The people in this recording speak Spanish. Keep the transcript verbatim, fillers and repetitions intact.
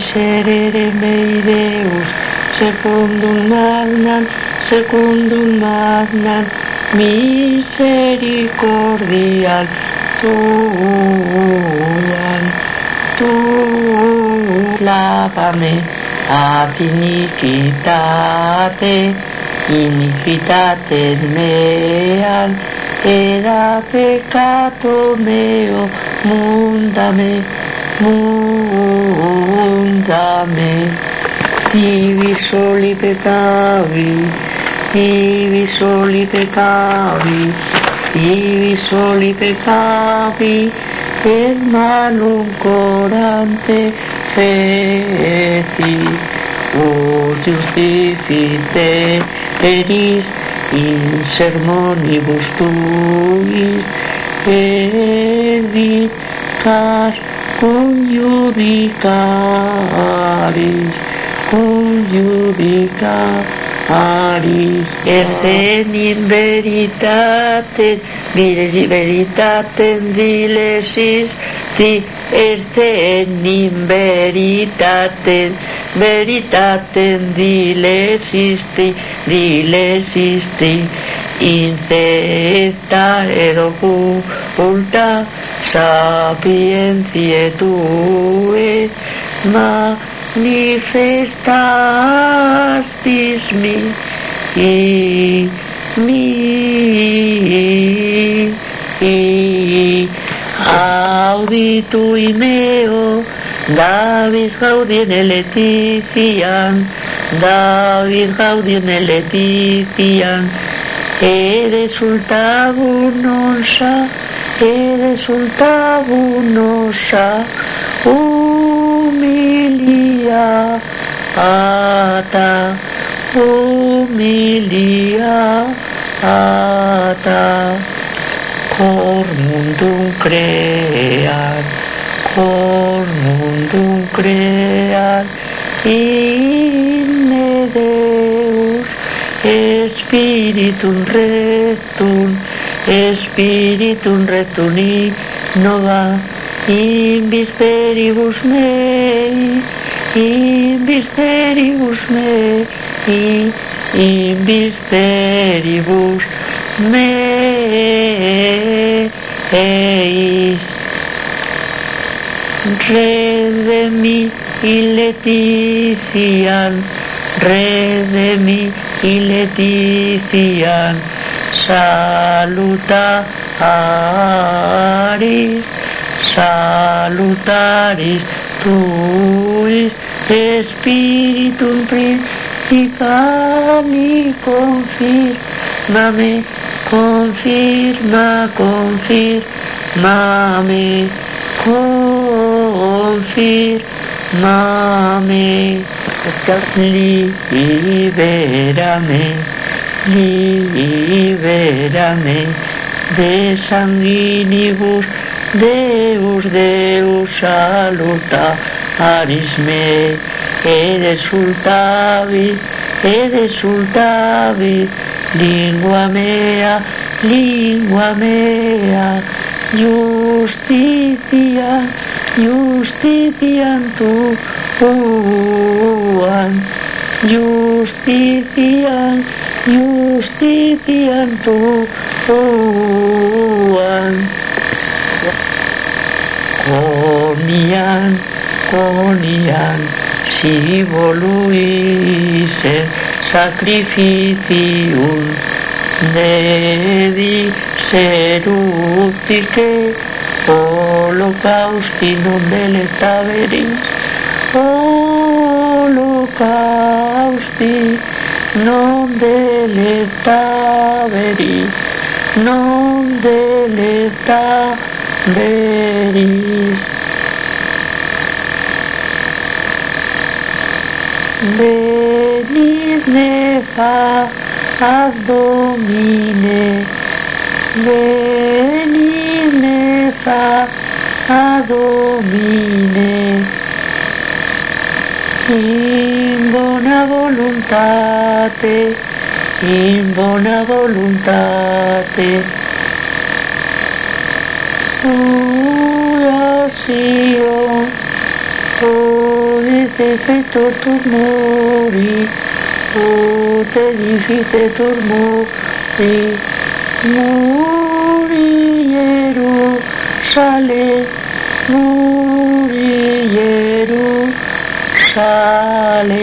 miserere mei Deus, secundum magnam, secundum magnam, misericordiam tuam, tu lávame ad iniquitate, iniquitate meam, ed a peccato meo mundame, mundame. Tibi soli peccavi, tibi soli peccavi, tibi soli peccavi, et malum corante feti, os justificte eris in sermonibus tuis, et vicas conjudicaris, conjudicaris, estem in veritatem, veritatem dilesis, ti estem in veritatem, veritatem dilesisti, dilesisti, intesta ed occulta sapientiae tue manifestastis mi, i, mi, i, auditui meo, David gaudine Letitiam, David gaudine Letitiam, e resultabum nosa, e resultabum nosa, humilia ata, humilia ata, cor mundum creat, cor mundum creat, in Deus, Spiritum rectum, Spiritum rectum innova, in misteribus mei, in misteribus mei, in misteribus meis. Redemi illetitiam, redemi illetitiam, salutaris, salutaris tuis, Spiritum principali confirmame, confirma, confirmame, confirmame, liberame, liberame de sanguinibus Deus, Deus salutaris me, ed exultavit, ed exultavit lingua mea, lingua mea, justitia, justitiam tuam, justitiam, justitiam tuam. Coniam, coniam, si voluisse sacrificium dediserutice, holocausti non deletaveris, holocausti non deletaveris, non deletaveris. Benigne fac Domine, benigne fac Domine, in bona voluntate, in bona voluntate, tua Sion, tua te tormori, o te difite tormori, muri Jerusalem, muri Jerusalem.